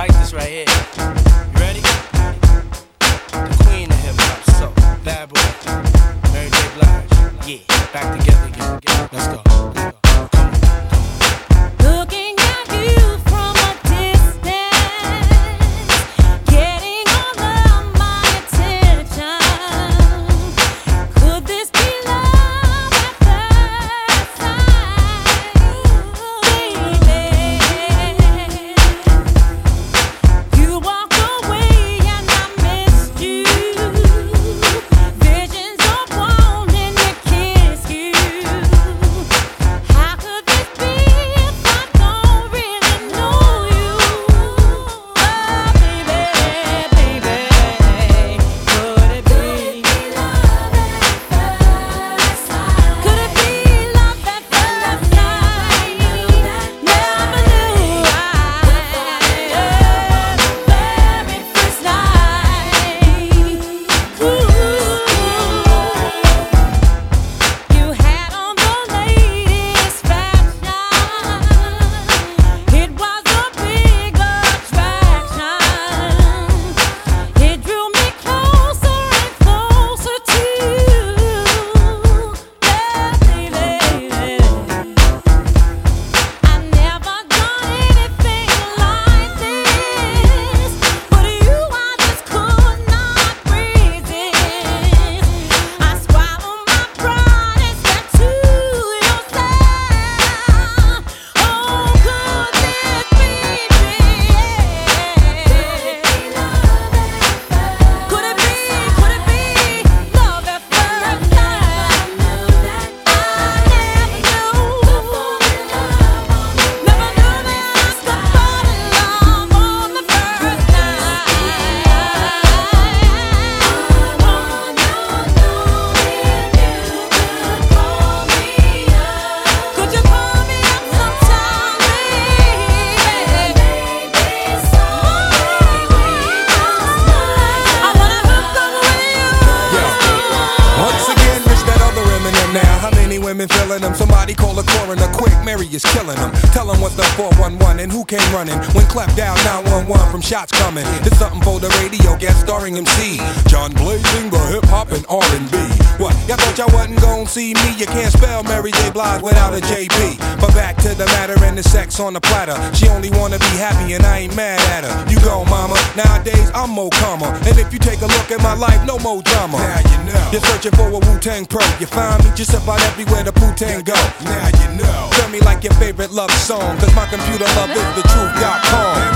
like this right here. You ready? The queen of hip hop, so bad boy, Mary J. Blige. Yeah, back together again. Let's go. Looking at you from a distance, getting all of my attention. Could this be love at first sight, baby? You walked away and I missed you. Visions of wanting to kiss you. How could this be if I don't really know you? Oh, baby, baby, could it be love at first sight? Could it be love at first sight? Never knew I very first night. You had on the latest fashion. It was a big attraction. It drew me closer and closer to you. Yeah, baby. I never done anything like this, but you, I just could not resist. I swallowed my pride and said to yourself, oh, could this be Could it be love at first sight? I never knew. Never knew that I could fall in love on the first night. I wanna know if you could call me up. Could you call me up sometime, baby? Maybe someday we I wanna hook up with you. Once again, it's that other Eminem now. How many women feeling them? Somebody call a coroner quick. Mary is killing them. Tell them what's the 411 and who came running. When clapped down 911 from shots coming. It's something for the radio, guest starring MC. John Blazing, the hip hop and R&B. What? Y'all thought y'all wasn't gon' see me? You can't spell Mary J. Blige without a JB. But back to the matter and the sex on the platter. She only wanna be happy and I ain't mad at her. You go, mama. Nowadays I'm more calmer. And if you take a look at my life, no more drama. Now you know. You're searching for a Wu-Tang pro. You find me just about everywhere the Wu-Tang go. Now you know. Tell me like your favorite love song, cause my computer love is the truth.com.